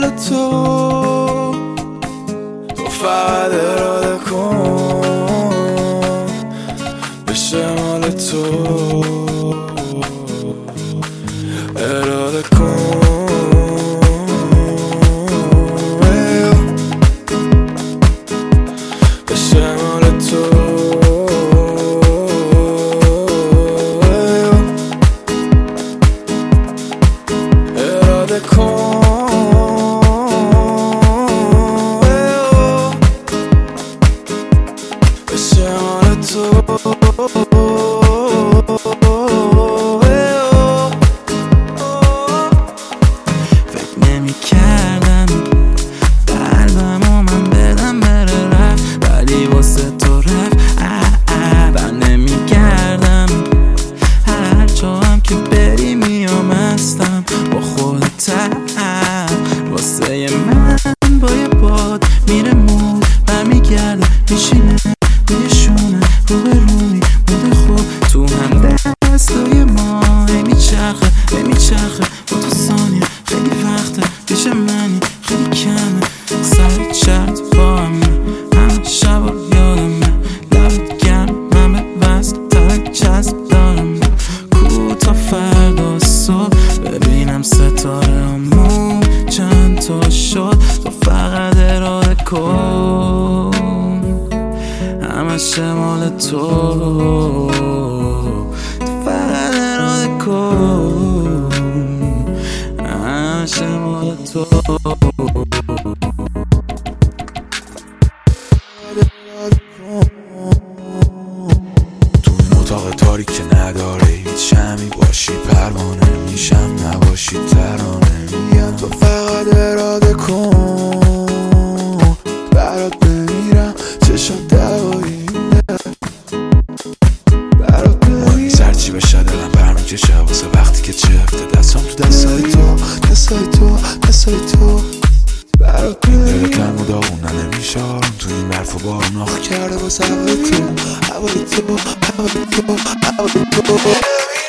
تو فقط اراده کن بشه مال تو، اراده کن بشه مال تو، اراده کن بشه مال تو. فکر نمی کردم قلبمو من بدم بره رفت، ولی واسه تو رفت. بر نمی کردم هر جا هم که بری میام هستم با خودت. واسه من با یه باد میره مود برمیگرده میشینه روی شونه رو به روی مود خوب تو هم دستای ما میچرخه با تو ثانیه خیلی وقته پیش منی خیلی کمه سر چرت با همه شبا یادمه لبت گرم من به وست ترک جذب دارم کو تا فردا صبح ببینم ستاره همون چند تا شد. تو فقط اراده کن همش مال تو، تو فقط اراده کن همش مال تو. تو این اتاق تاریک که نداره هیچ شمی باشی پروانه میشم نباشی ترانه میگم تو فقط اراده کن برات بمیرم چشم دوایی برات بمیرم سرچی بشه دلم برمیکشه واسه وقتی که چفته دستم تو دستای تو برات بمیرم دل کم و داغونه نمیشه آروم تو این برف و بارون آخ کرده واسه هوای تو